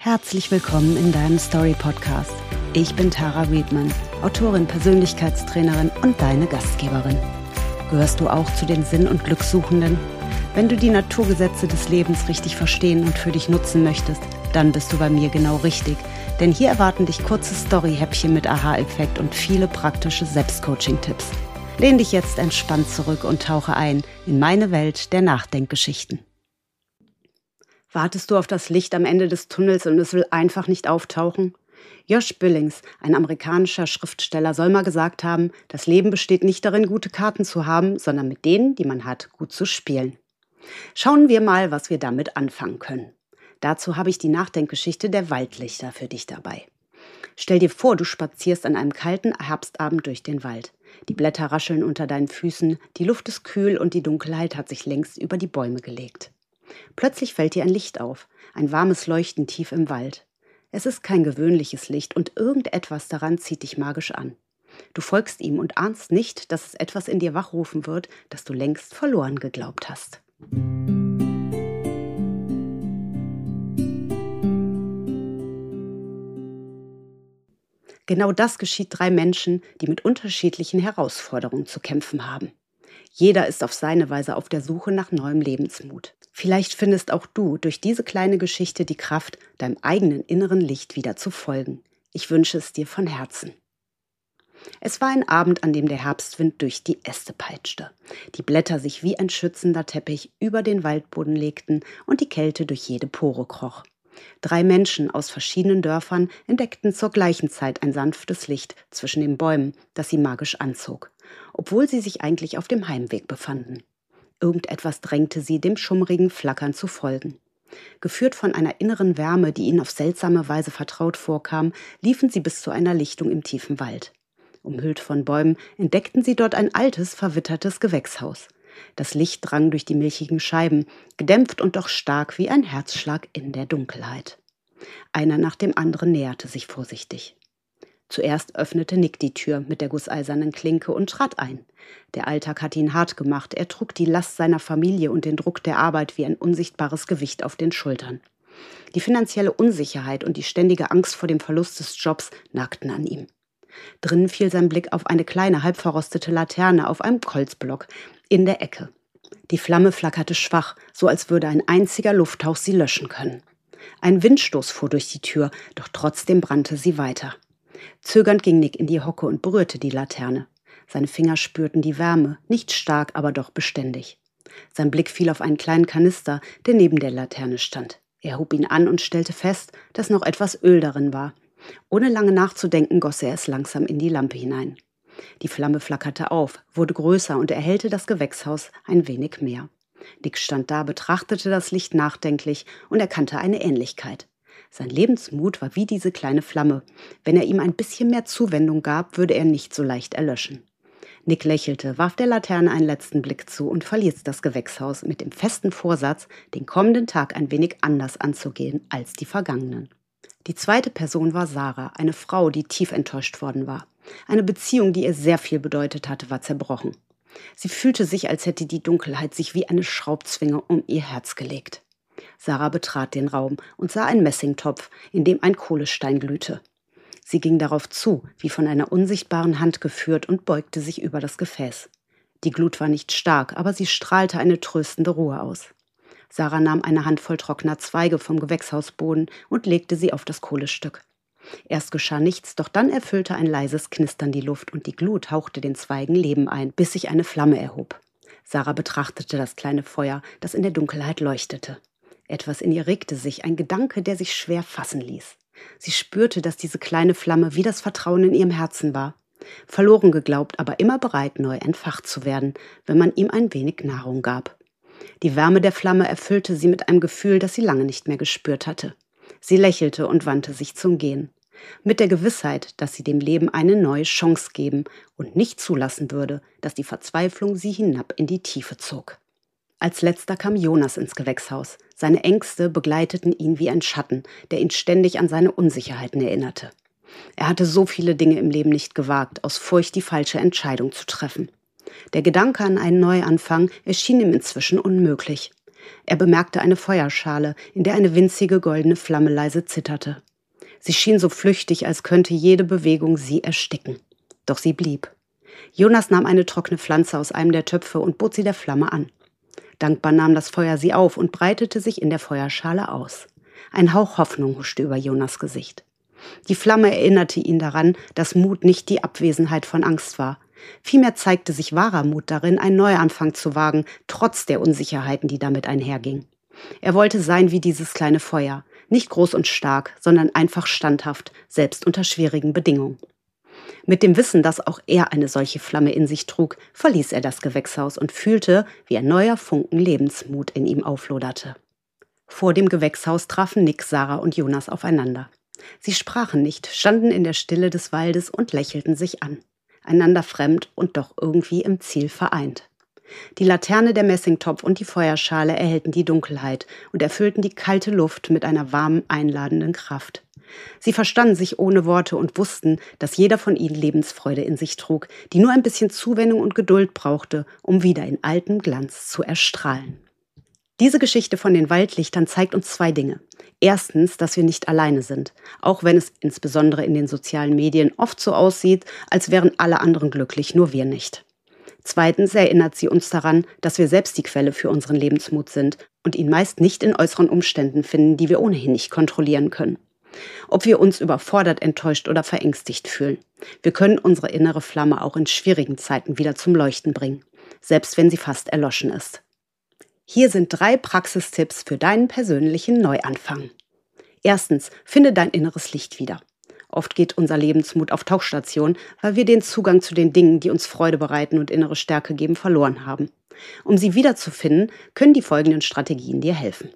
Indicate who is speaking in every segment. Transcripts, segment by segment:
Speaker 1: Herzlich willkommen in deinem Story-Podcast. Ich bin Tara Riedman, Autorin, Persönlichkeitstrainerin und deine Gastgeberin. Gehörst du auch zu den Sinn- und Glückssuchenden? Wenn du die Naturgesetze des Lebens richtig verstehen und für dich nutzen möchtest, dann bist du bei mir genau richtig. Denn hier erwarten dich kurze Story-Häppchen mit Aha-Effekt und viele praktische Selbstcoaching-Tipps. Lehn dich jetzt entspannt zurück und tauche ein in meine Welt der Nachdenkgeschichten. Wartest du auf das Licht am Ende des Tunnels und es will einfach nicht auftauchen? Josh Billings, ein amerikanischer Schriftsteller, soll mal gesagt haben, das Leben besteht nicht darin, gute Karten zu haben, sondern mit denen, die man hat, gut zu spielen. Schauen wir mal, was wir damit anfangen können. Dazu habe ich die Nachdenkgeschichte der Waldlichter für dich dabei. Stell dir vor, du spazierst an einem kalten Herbstabend durch den Wald. Die Blätter rascheln unter deinen Füßen, die Luft ist kühl und die Dunkelheit hat sich längst über die Bäume gelegt. Plötzlich fällt dir ein Licht auf, ein warmes Leuchten tief im Wald. Es ist kein gewöhnliches Licht und irgendetwas daran zieht dich magisch an. Du folgst ihm und ahnst nicht, dass es etwas in dir wachrufen wird, das du längst verloren geglaubt hast. Genau das geschieht 3 Menschen, die mit unterschiedlichen Herausforderungen zu kämpfen haben. Jeder ist auf seine Weise auf der Suche nach neuem Lebensmut. Vielleicht findest auch du durch diese kleine Geschichte die Kraft, deinem eigenen inneren Licht wieder zu folgen. Ich wünsche es dir von Herzen. Es war ein Abend, an dem der Herbstwind durch die Äste peitschte, die Blätter sich wie ein schützender Teppich über den Waldboden legten und die Kälte durch jede Pore kroch. 3 Menschen aus verschiedenen Dörfern entdeckten zur gleichen Zeit ein sanftes Licht zwischen den Bäumen, das sie magisch anzog, obwohl sie sich eigentlich auf dem Heimweg befanden. Irgendetwas drängte sie, dem schummrigen Flackern zu folgen. Geführt von einer inneren Wärme, die ihnen auf seltsame Weise vertraut vorkam, liefen sie bis zu einer Lichtung im tiefen Wald. Umhüllt von Bäumen entdeckten sie dort ein altes, verwittertes Gewächshaus. Das Licht drang durch die milchigen Scheiben, gedämpft und doch stark wie ein Herzschlag in der Dunkelheit. Einer nach dem anderen näherte sich vorsichtig. Zuerst öffnete Nick die Tür mit der gusseisernen Klinke und trat ein. Der Alltag hatte ihn hart gemacht, er trug die Last seiner Familie und den Druck der Arbeit wie ein unsichtbares Gewicht auf den Schultern. Die finanzielle Unsicherheit und die ständige Angst vor dem Verlust des Jobs nagten an ihm. Drinnen fiel sein Blick auf eine kleine, halbverrostete Laterne auf einem Holzblock in der Ecke. Die Flamme flackerte schwach, so als würde ein einziger Lufthauch sie löschen können. Ein Windstoß fuhr durch die Tür, doch trotzdem brannte sie weiter. Zögernd ging Nick in die Hocke und berührte die Laterne. Seine Finger spürten die Wärme, nicht stark, aber doch beständig. Sein Blick fiel auf einen kleinen Kanister, der neben der Laterne stand. Er hob ihn an und stellte fest, dass noch etwas Öl darin war. Ohne lange nachzudenken, goss er es langsam in die Lampe hinein. Die Flamme flackerte auf, wurde größer und erhellte das Gewächshaus ein wenig mehr. Nick stand da, betrachtete das Licht nachdenklich und erkannte eine Ähnlichkeit. Sein Lebensmut war wie diese kleine Flamme. Wenn er ihm ein bisschen mehr Zuwendung gab, würde er nicht so leicht erlöschen. Nick lächelte, warf der Laterne einen letzten Blick zu und verließ das Gewächshaus mit dem festen Vorsatz, den kommenden Tag ein wenig anders anzugehen als die vergangenen. Die zweite Person war Sarah, eine Frau, die tief enttäuscht worden war. Eine Beziehung, die ihr sehr viel bedeutet hatte, war zerbrochen. Sie fühlte sich, als hätte die Dunkelheit sich wie eine Schraubzwinge um ihr Herz gelegt. Sarah betrat den Raum und sah einen Messingtopf, in dem ein Kohlestein glühte. Sie ging darauf zu, wie von einer unsichtbaren Hand geführt, und beugte sich über das Gefäß. Die Glut war nicht stark, aber sie strahlte eine tröstende Ruhe aus. Sarah nahm eine Handvoll trockener Zweige vom Gewächshausboden und legte sie auf das Kohlestück. Erst geschah nichts, doch dann erfüllte ein leises Knistern die Luft und die Glut hauchte den Zweigen Leben ein, bis sich eine Flamme erhob. Sarah betrachtete das kleine Feuer, das in der Dunkelheit leuchtete. Etwas in ihr regte sich, ein Gedanke, der sich schwer fassen ließ. Sie spürte, dass diese kleine Flamme wie das Vertrauen in ihrem Herzen war. Verloren geglaubt, aber immer bereit, neu entfacht zu werden, wenn man ihm ein wenig Nahrung gab. Die Wärme der Flamme erfüllte sie mit einem Gefühl, das sie lange nicht mehr gespürt hatte. Sie lächelte und wandte sich zum Gehen. Mit der Gewissheit, dass sie dem Leben eine neue Chance geben und nicht zulassen würde, dass die Verzweiflung sie hinab in die Tiefe zog. Als letzter kam Jonas ins Gewächshaus. Seine Ängste begleiteten ihn wie ein Schatten, der ihn ständig an seine Unsicherheiten erinnerte. Er hatte so viele Dinge im Leben nicht gewagt, aus Furcht die falsche Entscheidung zu treffen. Der Gedanke an einen Neuanfang erschien ihm inzwischen unmöglich. Er bemerkte eine Feuerschale, in der eine winzige goldene Flamme leise zitterte. Sie schien so flüchtig, als könnte jede Bewegung sie ersticken. Doch sie blieb. Jonas nahm eine trockene Pflanze aus einem der Töpfe und bot sie der Flamme an. Dankbar nahm das Feuer sie auf und breitete sich in der Feuerschale aus. Ein Hauch Hoffnung huschte über Jonas Gesicht. Die Flamme erinnerte ihn daran, dass Mut nicht die Abwesenheit von Angst war. Vielmehr zeigte sich wahrer Mut darin, einen Neuanfang zu wagen, trotz der Unsicherheiten, die damit einhergingen. Er wollte sein wie dieses kleine Feuer, nicht groß und stark, sondern einfach standhaft, selbst unter schwierigen Bedingungen. Mit dem Wissen, dass auch er eine solche Flamme in sich trug, verließ er das Gewächshaus und fühlte, wie ein neuer Funken Lebensmut in ihm aufloderte. Vor dem Gewächshaus trafen Nick, Sarah und Jonas aufeinander. Sie sprachen nicht, standen in der Stille des Waldes und lächelten sich an. Einander fremd und doch irgendwie im Ziel vereint. Die Laterne, der Messingtopf und die Feuerschale erhellten die Dunkelheit und erfüllten die kalte Luft mit einer warmen, einladenden Kraft. Sie verstanden sich ohne Worte und wussten, dass jeder von ihnen Lebensfreude in sich trug, die nur ein bisschen Zuwendung und Geduld brauchte, um wieder in altem Glanz zu erstrahlen. Diese Geschichte von den Waldlichtern zeigt uns zwei Dinge. Erstens, dass wir nicht alleine sind, auch wenn es insbesondere in den sozialen Medien oft so aussieht, als wären alle anderen glücklich, nur wir nicht. Zweitens erinnert sie uns daran, dass wir selbst die Quelle für unseren Lebensmut sind und ihn meist nicht in äußeren Umständen finden, die wir ohnehin nicht kontrollieren können. Ob wir uns überfordert, enttäuscht oder verängstigt fühlen. Wir können unsere innere Flamme auch in schwierigen Zeiten wieder zum Leuchten bringen, selbst wenn sie fast erloschen ist. Hier sind 3 Praxistipps für deinen persönlichen Neuanfang. Erstens, finde dein inneres Licht wieder. Oft geht unser Lebensmut auf Tauchstation, weil wir den Zugang zu den Dingen, die uns Freude bereiten und innere Stärke geben, verloren haben. Um sie wiederzufinden, können die folgenden Strategien dir helfen.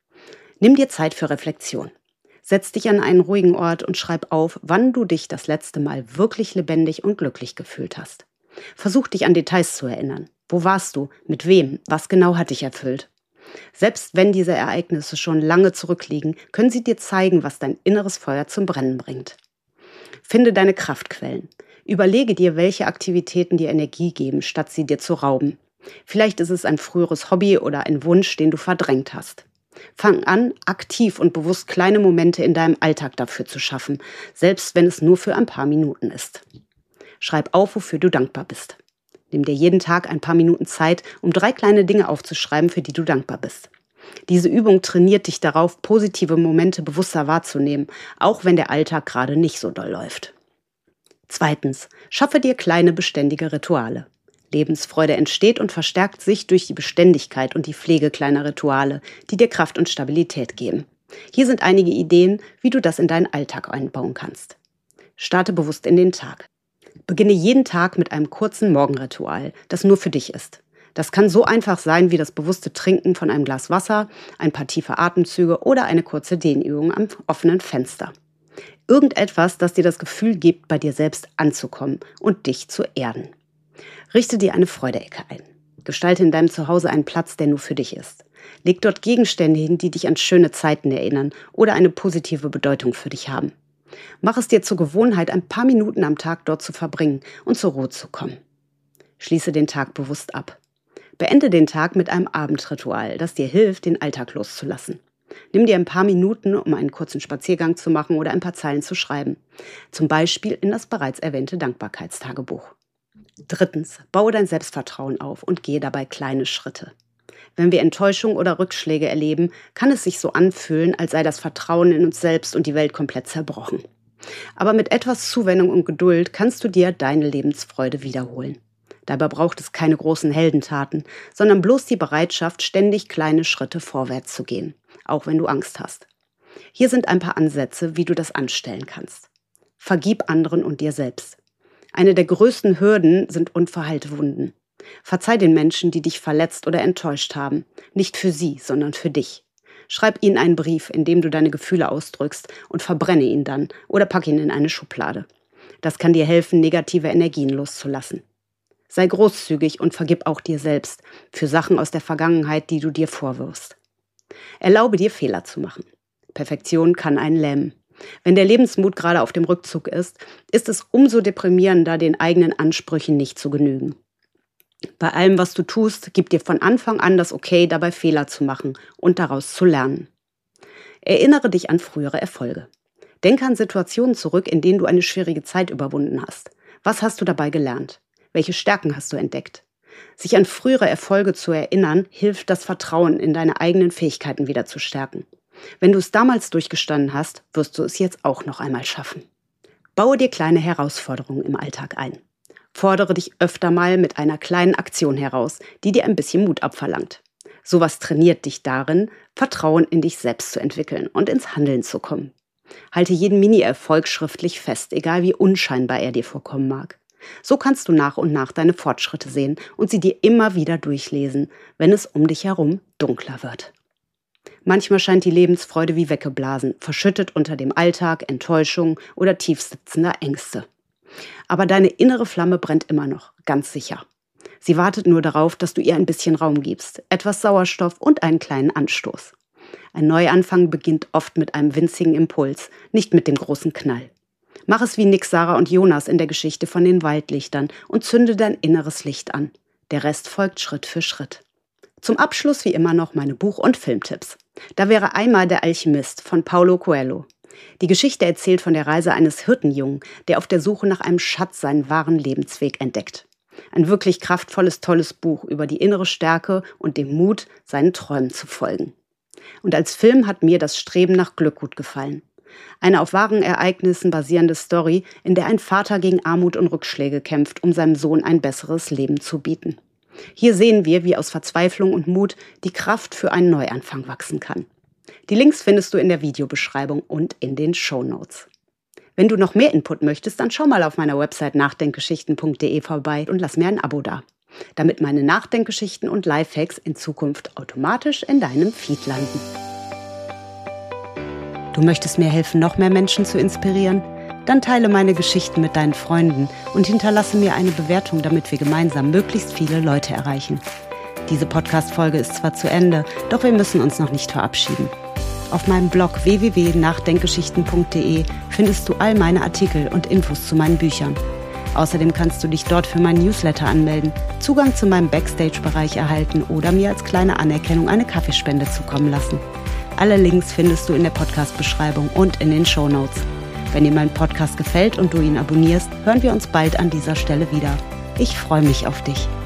Speaker 1: Nimm dir Zeit für Reflexion. Setz dich an einen ruhigen Ort und schreib auf, wann du dich das letzte Mal wirklich lebendig und glücklich gefühlt hast. Versuch dich an Details zu erinnern. Wo warst du? Mit wem? Was genau hat dich erfüllt? Selbst wenn diese Ereignisse schon lange zurückliegen, können sie dir zeigen, was dein inneres Feuer zum Brennen bringt. Finde deine Kraftquellen. Überlege dir, welche Aktivitäten dir Energie geben, statt sie dir zu rauben. Vielleicht ist es ein früheres Hobby oder ein Wunsch, den du verdrängt hast. Fang an, aktiv und bewusst kleine Momente in deinem Alltag dafür zu schaffen, selbst wenn es nur für ein paar Minuten ist. Schreib auf, wofür du dankbar bist. Nimm dir jeden Tag ein paar Minuten Zeit, um 3 kleine Dinge aufzuschreiben, für die du dankbar bist. Diese Übung trainiert dich darauf, positive Momente bewusster wahrzunehmen, auch wenn der Alltag gerade nicht so doll läuft. Zweitens, schaffe dir kleine, beständige Rituale. Lebensfreude entsteht und verstärkt sich durch die Beständigkeit und die Pflege kleiner Rituale, die dir Kraft und Stabilität geben. Hier sind einige Ideen, wie du das in deinen Alltag einbauen kannst. Starte bewusst in den Tag. Beginne jeden Tag mit einem kurzen Morgenritual, das nur für dich ist. Das kann so einfach sein wie das bewusste Trinken von einem Glas Wasser, ein paar tiefe Atemzüge oder eine kurze Dehnübung am offenen Fenster. Irgendetwas, das dir das Gefühl gibt, bei dir selbst anzukommen und dich zu erden. Richte dir eine Freudeecke ein. Gestalte in deinem Zuhause einen Platz, der nur für dich ist. Leg dort Gegenstände hin, die dich an schöne Zeiten erinnern oder eine positive Bedeutung für dich haben. Mach es dir zur Gewohnheit, ein paar Minuten am Tag dort zu verbringen und zur Ruhe zu kommen. Schließe den Tag bewusst ab. Beende den Tag mit einem Abendritual, das dir hilft, den Alltag loszulassen. Nimm dir ein paar Minuten, um einen kurzen Spaziergang zu machen oder ein paar Zeilen zu schreiben. Zum Beispiel in das bereits erwähnte Dankbarkeitstagebuch. Drittens, baue dein Selbstvertrauen auf und gehe dabei kleine Schritte. Wenn wir Enttäuschung oder Rückschläge erleben, kann es sich so anfühlen, als sei das Vertrauen in uns selbst und die Welt komplett zerbrochen. Aber mit etwas Zuwendung und Geduld kannst du dir deine Lebensfreude wiederholen. Dabei braucht es keine großen Heldentaten, sondern bloß die Bereitschaft, ständig kleine Schritte vorwärts zu gehen, auch wenn du Angst hast. Hier sind ein paar Ansätze, wie du das anstellen kannst. Vergib anderen und dir selbst. Eine der größten Hürden sind unverheilte Wunden. Verzeih den Menschen, die dich verletzt oder enttäuscht haben. Nicht für sie, sondern für dich. Schreib ihnen einen Brief, in dem du deine Gefühle ausdrückst und verbrenne ihn dann oder pack ihn in eine Schublade. Das kann dir helfen, negative Energien loszulassen. Sei großzügig und vergib auch dir selbst für Sachen aus der Vergangenheit, die du dir vorwirfst. Erlaube dir, Fehler zu machen. Perfektion kann einen lähmen. Wenn der Lebensmut gerade auf dem Rückzug ist, ist es umso deprimierender, den eigenen Ansprüchen nicht zu genügen. Bei allem, was du tust, gib dir von Anfang an das Okay, dabei Fehler zu machen und daraus zu lernen. Erinnere dich an frühere Erfolge. Denke an Situationen zurück, in denen du eine schwierige Zeit überwunden hast. Was hast du dabei gelernt? Welche Stärken hast du entdeckt? Sich an frühere Erfolge zu erinnern, hilft, das Vertrauen in deine eigenen Fähigkeiten wieder zu stärken. Wenn du es damals durchgestanden hast, wirst du es jetzt auch noch einmal schaffen. Baue dir kleine Herausforderungen im Alltag ein. Fordere dich öfter mal mit einer kleinen Aktion heraus, die dir ein bisschen Mut abverlangt. Sowas trainiert dich darin, Vertrauen in dich selbst zu entwickeln und ins Handeln zu kommen. Halte jeden Mini-Erfolg schriftlich fest, egal wie unscheinbar er dir vorkommen mag. So kannst du nach und nach deine Fortschritte sehen und sie dir immer wieder durchlesen, wenn es um dich herum dunkler wird. Manchmal scheint die Lebensfreude wie weggeblasen, verschüttet unter dem Alltag, Enttäuschung oder tiefsitzender Ängste. Aber deine innere Flamme brennt immer noch, ganz sicher. Sie wartet nur darauf, dass du ihr ein bisschen Raum gibst, etwas Sauerstoff und einen kleinen Anstoß. Ein Neuanfang beginnt oft mit einem winzigen Impuls, nicht mit dem großen Knall. Mach es wie Nick, Sarah und Jonas in der Geschichte von den Waldlichtern und zünde dein inneres Licht an. Der Rest folgt Schritt für Schritt. Zum Abschluss wie immer noch meine Buch- und Filmtipps. Da wäre einmal Der Alchemist von Paulo Coelho. Die Geschichte erzählt von der Reise eines Hirtenjungen, der auf der Suche nach einem Schatz seinen wahren Lebensweg entdeckt. Ein wirklich kraftvolles, tolles Buch über die innere Stärke und den Mut, seinen Träumen zu folgen. Und als Film hat mir das Streben nach Glück gut gefallen. Eine auf wahren Ereignissen basierende Story, in der ein Vater gegen Armut und Rückschläge kämpft, um seinem Sohn ein besseres Leben zu bieten. Hier sehen wir, wie aus Verzweiflung und Mut die Kraft für einen Neuanfang wachsen kann. Die Links findest du in der Videobeschreibung und in den Shownotes. Wenn du noch mehr Input möchtest, dann schau mal auf meiner Website nachdenkgeschichten.de vorbei und lass mir ein Abo da, damit meine Nachdenkgeschichten und Lifehacks in Zukunft automatisch in deinem Feed landen. Du möchtest mir helfen, noch mehr Menschen zu inspirieren? Dann teile meine Geschichten mit deinen Freunden und hinterlasse mir eine Bewertung, damit wir gemeinsam möglichst viele Leute erreichen. Diese Podcast-Folge ist zwar zu Ende, doch wir müssen uns noch nicht verabschieden. Auf meinem Blog www.nachdenkgeschichten.de findest du all meine Artikel und Infos zu meinen Büchern. Außerdem kannst du dich dort für meinen Newsletter anmelden, Zugang zu meinem Backstage-Bereich erhalten oder mir als kleine Anerkennung eine Kaffeespende zukommen lassen. Alle Links findest du in der Podcast-Beschreibung und in den Shownotes. Wenn dir mein Podcast gefällt und du ihn abonnierst, hören wir uns bald an dieser Stelle wieder. Ich freue mich auf dich.